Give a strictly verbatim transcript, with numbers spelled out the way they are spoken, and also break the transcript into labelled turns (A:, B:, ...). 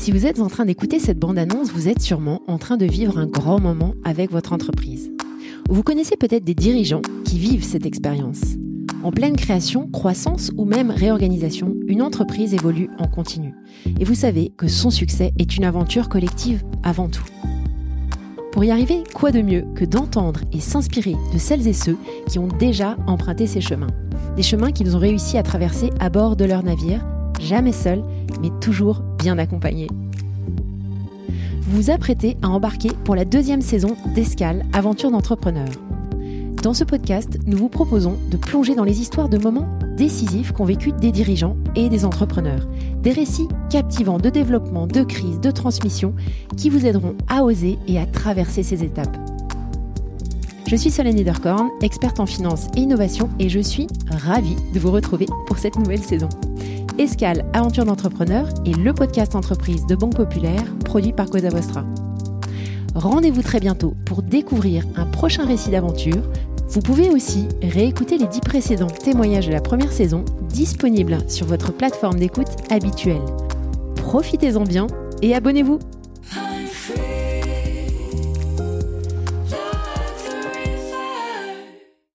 A: Si vous êtes en train d'écouter cette bande-annonce, vous êtes sûrement en train de vivre un grand moment avec votre entreprise. Vous connaissez peut-être des dirigeants qui vivent cette expérience. En pleine création, croissance ou même réorganisation, une entreprise évolue en continu. Et vous savez que son succès est une aventure collective avant tout. Pour y arriver, quoi de mieux que d'entendre et s'inspirer de celles et ceux qui ont déjà emprunté ces chemins. Des chemins qu'ils ont réussi à traverser à bord de leur navire, jamais seuls, mais toujours bien accompagnés. Vous vous apprêtez à embarquer pour la deuxième saison d'Escale, Aventure d'entrepreneur. Dans ce podcast, nous vous proposons de plonger dans les histoires de moments décisifs qu'ont vécu des dirigeants et des entrepreneurs. Des récits captivants de développement, de crise, de transmission qui vous aideront à oser et à traverser ces étapes. Je suis Solène Ederkorn, experte en finance et innovation et je suis ravie de vous retrouver pour cette nouvelle saison. Escale, Aventure d'entrepreneur est le podcast entreprise de Banque Populaire produit par Cosa Vostra. Rendez-vous très bientôt pour découvrir un prochain récit d'aventure. Vous pouvez aussi réécouter les dix précédents témoignages de la première saison disponibles sur votre plateforme d'écoute habituelle. Profitez-en bien et abonnez-vous!